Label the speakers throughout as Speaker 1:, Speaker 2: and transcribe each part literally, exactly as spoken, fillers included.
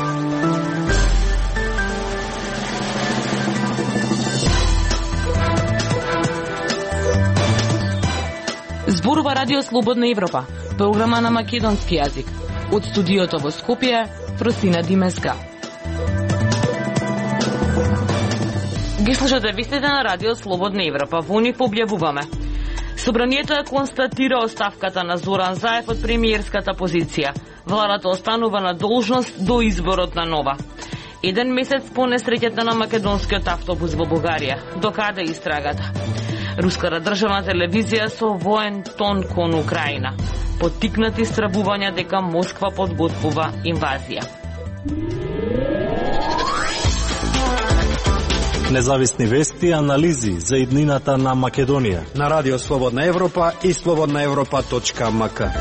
Speaker 1: Зборува Радио Слободна Европа, програма на македонски јазик. Од студиото во Скопје, Фросина Димеска. Ги слушате вестите на Радио Слободна Европа. Во нив објавуваме: Собранието ја констатира оставката на Зоран Заев од премиерската позиција. Владата останува на должност до изборот на нова. Еден месец по несреќата на македонскиот автобус во Бугарија. Докаде истрагата? Руската државна телевизија со воен тон кон Украина. Поттикнати стравувања дека Москва подготвува инвазија.
Speaker 2: Независни вести и анализи за иднината на Македонија
Speaker 3: на Радио Слободна Европа и слободна европа точка м к.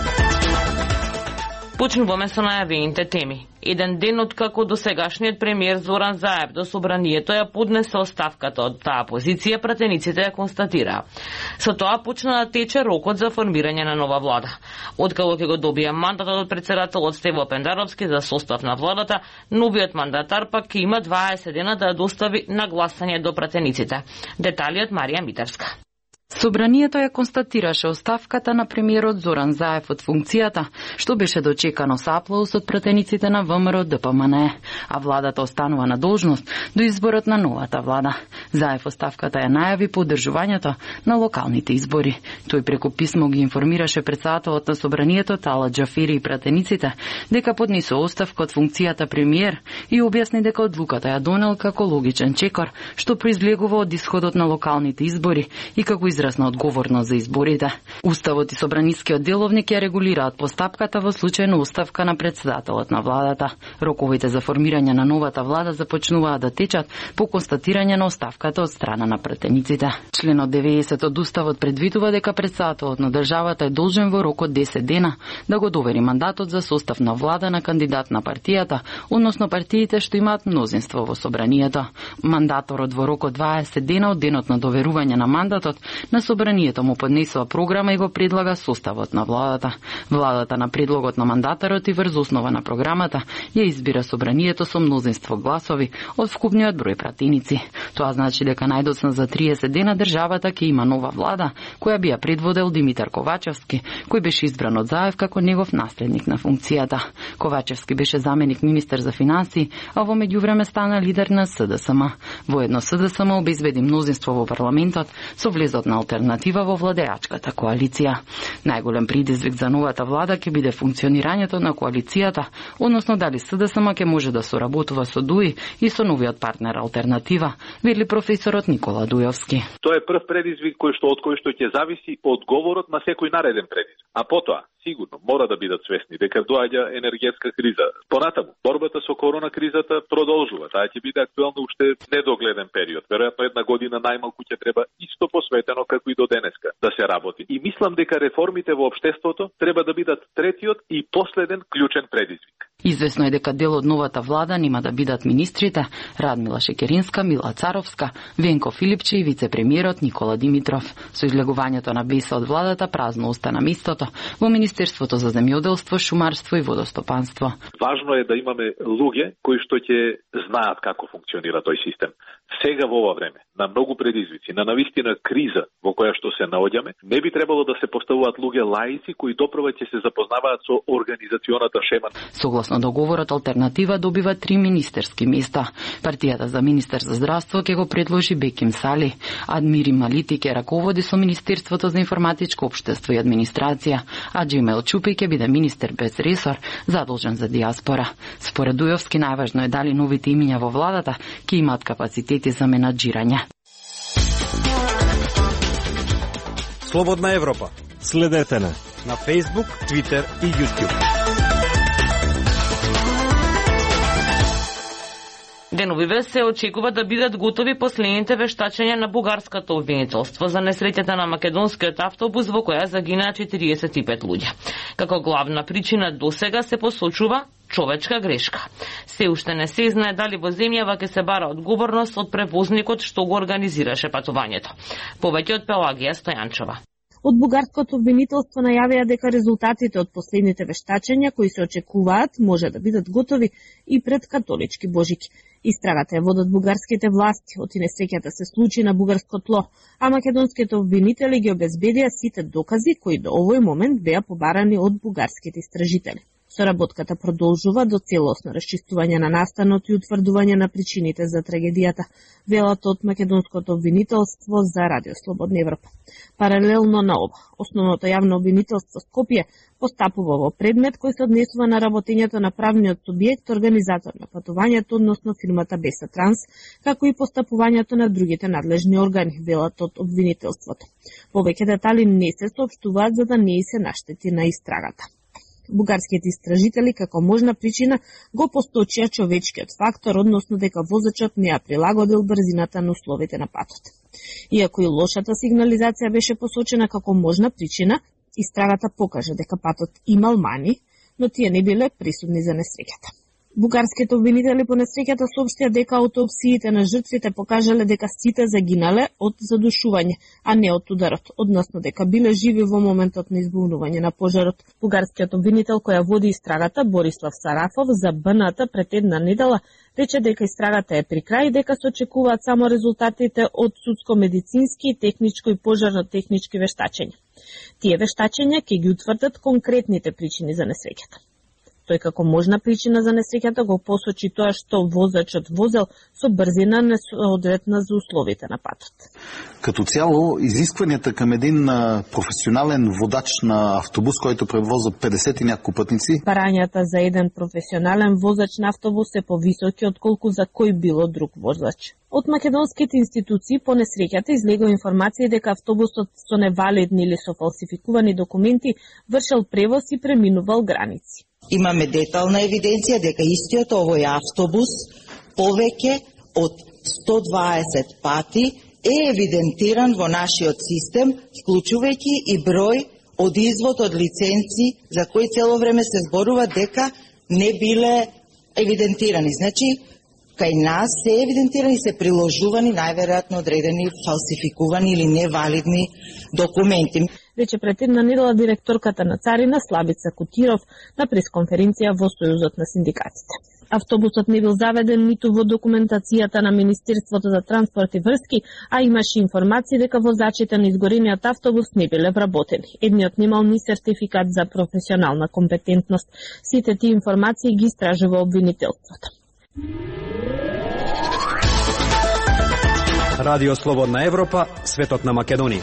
Speaker 1: Почнуваме со најавените теми. Еден ден откако досегашниот премиер Зоран Заев до собранието ја поднесе оставката од таа позиција, пратениците ја констатираа. Со тоа почна да тече рокот за формирање на нова влада. Откако ќе го добие мандатот од председателот Стево Пендаровски за состав на владата, новиот мандатар пак ќе има дваесет дена да ја достави на гласање до пратениците. Детали од Марија Митарска.
Speaker 4: Собранието ја констатираше оставката на премиерот Зоран Заев од функцијата, што беше дочекано со аплауз од пратениците на ВМРО Д П М Н Е, а владата останува на должност до изборот на новата влада. Заев оставката ја најави по одржувањето на локалните избори. Тој преку писмо ги информираше председателот на собранието Тала Џафери и пратениците дека поднесо оставка од функцијата премиер и објасни дека одлуката ја донел како логичен чекор, што произлегува од исходот на локалните избори и како израз на одговорност за изборите. Уставот и собранискиот деловник ја регулираат постапката во случај на оставка на председателот на владата. Роковите за формирање на новата влада започнуваат да течат по констатирање на оставката од страна на пратениците. Членот деветдесет од Уставот предвидува дека председателот на државата е должен во рок од десет дена да го довери мандатот за состав на влада на кандидат на партијата, односно партиите што имаат мнозинство во собранието. Мандаторот во рок од дваесет дена од денот на доверување на мандатот на собранието му поднесува програма и го предлага составот на владата. Владата на предлогот на мандатарот и врз основа на програмата ја избира собранието со мнозинство гласови од вкупниот број пратеници. Тоа значи дека најдоцна за триесет дена државата ќе има нова влада, која би ја предводел Димитар Ковачевски, кој беше избран од Заев како негов наследник на функцијата. Ковачевски беше заменик министер за финансии, а во меѓувреме стана лидер на С Д С М. Воедно С Д С М обезбеди мнозинство во парламентот со влезот на алтернатива во владеачката коалиција. Најголем предизвик за новата влада ќе биде функционирањето на коалицијата, односно дали С Д С М ќе може да соработува со Д У И и со новиот партнер алтернатива, вели професорот Никола Дујовски.
Speaker 5: Тоа е прв предизвик кој што од кој што ќе зависи одговорот на секој нареден предизвик. А потоа сигурно мора да бидат свесни дека доаѓа енергетска криза. Понатаму, борбата со корона кризата продолжува. Таа ќе биде актуелна уште недогледен период. Веројатно една година најмалку ќе треба исто посветено како и до денеска да се работи. И мислам дека реформите во општеството треба да бидат третиот и последен клучен предизвик.
Speaker 4: Известно е дека дел од новата влада нема да бидат министрите Радмила Шекеринска, Мила Царовска, Венко Филипче и вице-премиерот Никола Димитров. Со излегувањето на Беса од владата празно остана местото во Министерството за земјоделство, шумарство и водостопанство.
Speaker 5: Важно е да имаме луѓе кои што ќе знаат како функционира тој систем. Сега во ова време, на многу предизвици, на навистина криза во која што се наоѓаме, не би требало да се поставуваат луѓе лаици кои допрва ќе се запознаваат со организационата шема.
Speaker 4: Согласно договорот, алтернатива добива три министерски места. Партијата за министер за здравство ќе го предложи Беким Сали. Адмири Малити ќе раководи со Министерството за информатичко општество и администрација, а Џемел Чупи ќе биде министер без ресор, задолжен за диаспора. Според Дујовски, најважно е дали новите имиња во владата ќе имаат капацитети за менаџирање.
Speaker 3: Слободна Европа.
Speaker 2: Следете на
Speaker 3: на Facebook, Twitter и YouTube.
Speaker 1: Деновиве се очекува да бидат готови последните вештачења на бугарското обвинителство за несреќата на македонскиот автобус во која загинаа четириесет и пет луѓе. Како главна причина досега се посочува човечка грешка. Се уште не се знае дали во земјава ќе се бара одговорност од превозникот што го организираше патувањето. Повеќе од Пелагија Стојанчова.
Speaker 6: Од бугарското обвинителство најавија дека резултатите од последните вештачења кои се очекуваат може да бидат готови и пред католички Божики. Истрагата ја водат бугарските власти, оти несреќата се случи на бугарско тло, а македонските обвинители ги обезбедија сите докази кои до овој момент беа побарани од бугарските истражители. Соработката продолжува до целосно расчистување на настанот и утврдување на причините за трагедијата, велат од македонското обвинителство за Радио Слободна Европа. Паралелно на ова, основното јавно обвинителство Скопје постапува во предмет кој се однесува на работењето на правниот субјект, организатор на патувањето, односно фирмата Беса Транс, како и постапувањето на другите надлежни органи, велат од обвинителството. Повеќе детали не се соопштуваат за да не се наштети на истрагата. Бугарските истражители како можна причина го посточија човечкиот фактор, односно дека возачот не ја прилагодил брзината на условите на патот. Иако и лошата сигнализација беше посочена како можна причина, истрагата покажа дека патот имал мани, но тие не биле присудни за несреќата. Бугарските обвинители по несреќата соопштија дека аутопсиите на жртвите покажале дека сите загинале од задушување, а не од ударот, односно дека биле живи во моментот на избунување на пожарот. Бугарскиот обвинител која води истрагата, Борислав Сарафов, за Б Н Т пред една недела рече дека истрагата е при крај и дека се очекуваат само резултатите од судско-медицински, техничко и пожарно-технички вештачења. Тие вештачења ќе ги утврдат конкретните причини за несреќата. Тој како можна причина за несреќата го посочи тоа што возачот возел со брзина несоодветна за условите на патот.
Speaker 7: Като цяло, изискванията към един професионален водач на автобус, който превоза петдесет и няколко пътници. Барањата
Speaker 6: за еден професионален возач на автобус се повисоки отколку за кој било друг возач. Од македонските институции по несреќата излегува информација дека автобусот со невалидни или со фалсификувани документи вршел превоз и преминувал граници.
Speaker 8: Имаме детална евиденција дека истиот овој автобус повеќе од сто дваесет пати е евидентиран во нашиот систем, вклучувајќи и број од извод од лиценци за кои цело време се зборува дека не биле евидентирани. Значи, кај нас се евидентирани, се приложувани најверојатно одредени фалсификувани или невалидни документи.
Speaker 6: Рече пред една недела директорката на Царина Славица Кутиров на пресконференција во Сојузот на синдикатите. Автобусот не бил заведен ниту во документацијата на Министерството за транспорт и врски, а имаше информации дека возачите на изгорениот автобус не биле вработени. Едниот немал ни сертификат за професионална компетентност. Сите тие информации ги истражува обвинителството.
Speaker 3: Радио Слободна Европа, светот на Македонија.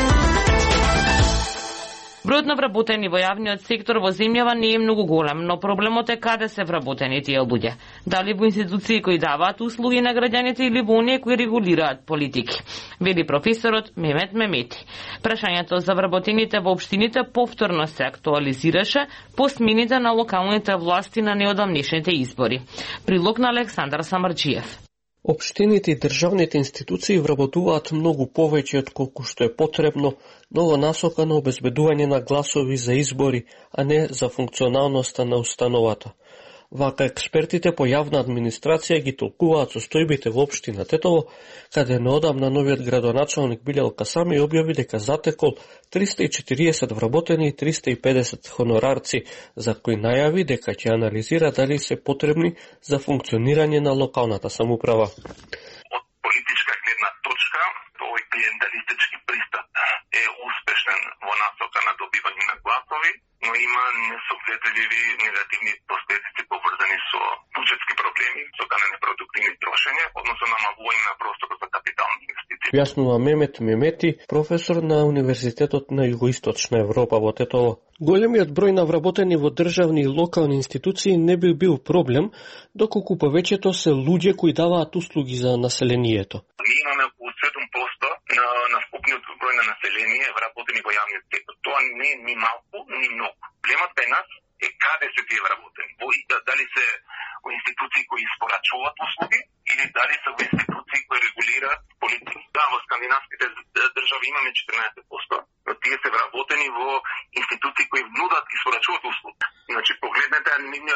Speaker 1: Бројот на вработени во јавниот сектор во земјава не е многу голем, но проблемот е каде се вработени тие луѓе. Дали во институции кои даваат услуги на граѓаните или во оние кои регулираат политики, вели професорот Мемет Мемети. Прашањето за вработените во општините повторно се актуализираше по смените на локалните власти на неодамнешните избори. Прилог на Александар Самарджиев.
Speaker 9: Општините и државните институции вработуваат многу повеќе од колку што е потребно, но во насока на обезбедување на гласови за избори, а не за функционалноста на установата. Вака експертите по јавна администрација ги толкуваат состојбите во општина Тетово, каде неодамна новиот градоначалник Билјал Касами објави дека затекол триста и четириесет вработени и триста и педесет хонорарци, за кои најави дека ќе анализира дали се потребни за функционирање на локалната самоуправа.
Speaker 10: Од политичка гледна точка, овој клиенталистички пристап е успешен во насока на добивање на гласови, но има несогледливи негативни последици поврзани со буџетски проблеми, со непродуктивни трошење, односно намалување на простор за капитални инвестиции.
Speaker 9: Јаснува Мемет Мемети, професор на Универзитетот на Југоисточна Европа во Тетово. Големиот број на вработени во државни и локални институции не би бил проблем, доколку повеќето се луѓе кои даваат услуги за населението.
Speaker 10: Ние имаме околу седум проценти на, на вкупниот број на население вработени во јавниот сектор. Тоа не е ни малку, ни многу. Проблемот кај нас е каде се тие вработени. Во, дали се во институции кои испорачуваат услуги или дали се во институции кои регулираат политики. Да, во скандинавските држави имаме четрнаесет проценти, но тие се вработени во институции кои нудат и испорачуваат услуги. Значи погледнете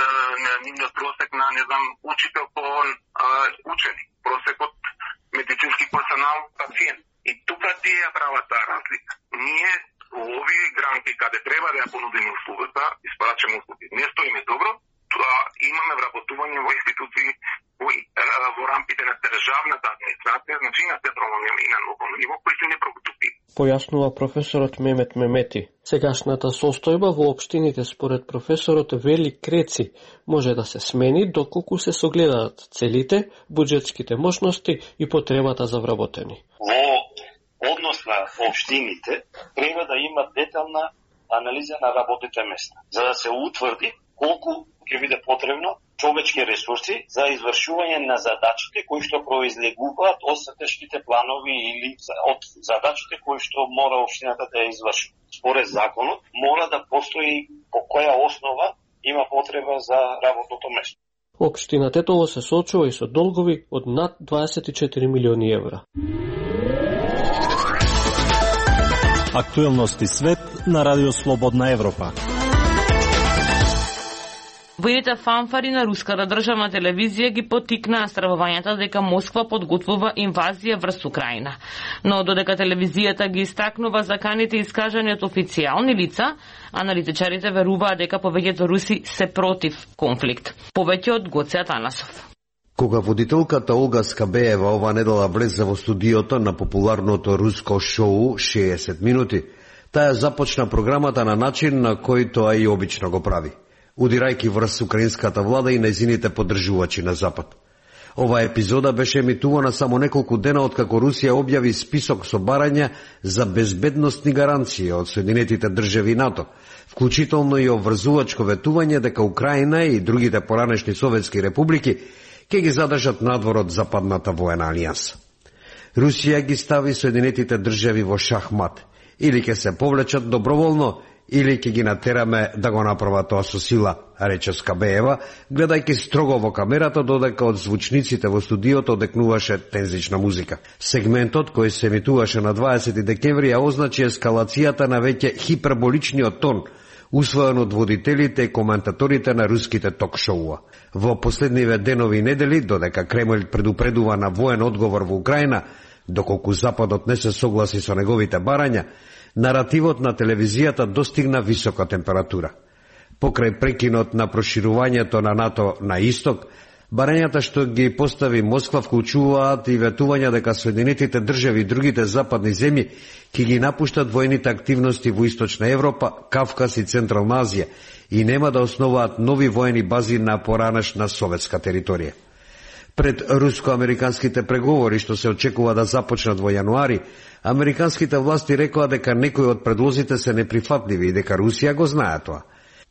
Speaker 10: нивниот просек на, не знам, учител по учени, просекот медицински персонал пациент. И тука тие ја прават таа разлика. Ние каде треба да ја понудиме услугата, испрачаме услуги. Не стоиме добро, тоа имаме вработување во институции кои во рампите на државната администрација, значи на централно и на локално ниво, кои се непродуктивни.
Speaker 9: Појаснува професорот Мемет Мемети. Сегашната состојба во општините според професорот Вели Креци може да се смени доколку се согледаат целите, буџетските можности и потребата за вработени.
Speaker 11: Во однос на општините треба да има детална анализа на работните места, за да се утврди колку ќе биде потребно човечки ресурси за извршување на задачите кои што произлегуваат од стратешките планови или од задачите кои што мора општината да ја изврши. Според законот мора да постои по која основа има потреба за работното место.
Speaker 9: Општина Тетово се соочува и со долгови од над дваесет и четири милиони евра.
Speaker 2: Актуелности свет на Радио Слободна Европа.
Speaker 1: Воените фанфари на руската државна телевизија ги поттикнаа стравувањата дека Москва подготвува инвазија врз Украина. Но додека телевизијата ги истакнува заканите искажани од официјални лица, аналитичарите веруваат дека повеќето руси се против конфликт. Повеќе од Гоце Атанасов.
Speaker 12: Кога водителката Олга Скабеева ова недела влезе во студиото на популарното руско шоу шеесет минути, таа започна програмата на начин на кој тоа и обично го прави, удирајќи врз украинската влада и нејзините поддржувачи на Запад. Ова епизода беше емитувана само неколку дена откако Русија објави список со барања за безбедносни гаранции од Соединетите држави НАТО, вклучително и обврзувачко ветување дека Украина и другите поранешни советски републики ќе ги задржат надвор од западната воена алијанса. Русија ги стави Соединетите држави во шахмат. Или ќе се повлечат доброволно, или ќе ги натераме да го направат тоа со сила, рече Скабеева, гледајќи строго во камерата додека од звучниците во студиото одекнуваше тензична музика. Сегментот кој се емитуваше на дваесети декември ја означи ескалацијата на веќе хиперболичниот тон, усвоен од водителите и коментаторите на руските ток-шоуа. Во последниве денови и недели, додека Кремљ предупредува на воен одговор во Украина, доколку Западот не се согласи со неговите барања, наративот на телевизијата достигна висока температура. Покрај прекинот на проширувањето на НАТО на исток, барањата што ги постави Москва вклучуваат и ветувања дека Соединетите држави и другите западни земји ќе ги напуштат воените активности во Источна Европа, Кавказ и Централна Азија и нема да основаат нови воени бази на поранешна советска територија. Пред руско-американските преговори што се очекува да започнат во јануари, американските власти рекоа дека некои од предлозите се неприфатливи и дека Русија го знае тоа.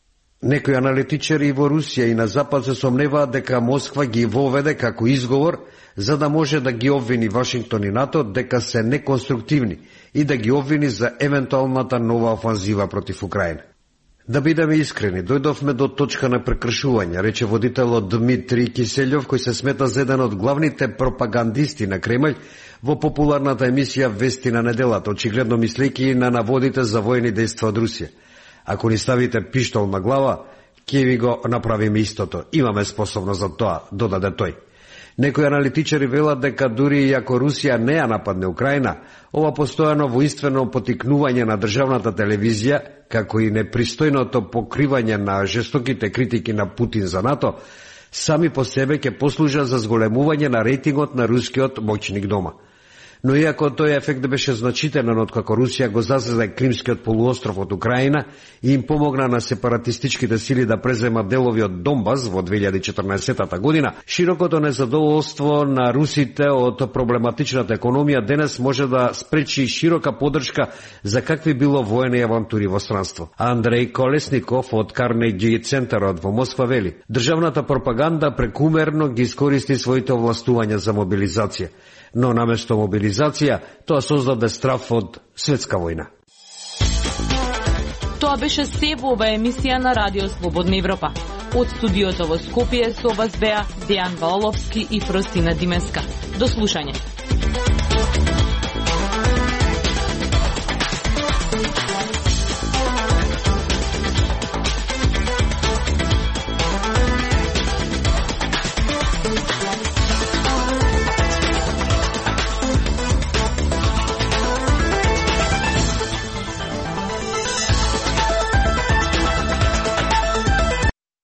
Speaker 12: Некои аналитичари во Русија и на Запад се сомневаат дека Москва ги воведе како изговор за да може да ги обвини Вашингтон и НАТО дека се неконструктивни и да ги обвини за евентуалната нова офанзива против Украина. Да бидеме искрени, дојдовме до точка на прекршување, рече водителот Дмитрий Киселјов, кој се смета за еден од главните пропагандисти на Кремљ во популарната емисија Вести на неделата, очигледно мислејќи на наводите за воени дејства од Русија. Ако ни ставите пиштол на глава, ќе ви го направиме истото. Имаме способност за тоа, додаде тој. Некои аналитичари велат дека дури и ако Русија не ја нападне Украина, ова постојано воинствено потикнување на државната телевизија, како и непристојното покривање на жестоките критики на Путин за НАТО, сами по себе ќе послужат за зголемување на рейтингот на рускиот моќник дома. Но иако тој ефект беше значителен откако Русија го зазеде Кримскиот полуостров од Украина и им помогна на сепаратистичките сили да преземат делови од Донбас во две илјади и четрнаесетта година, широкото незадоволство на русите од проблематичната економија денес може да спречи широка поддршка за какви било воени авантури во странство. Андреј Колесников од Карнеги центарот во Москва вели: државната пропаганда прекумерно ги искористи своите овластувања за мобилизација, но наместо мобилизација, тоа создаде страв од светска војна.
Speaker 1: Тоа беше се во ова емисија на Радио Слободна Европа. Од студиото во Скопје со вас беа Дејан Валовски и Фростина Димеска. До слушање.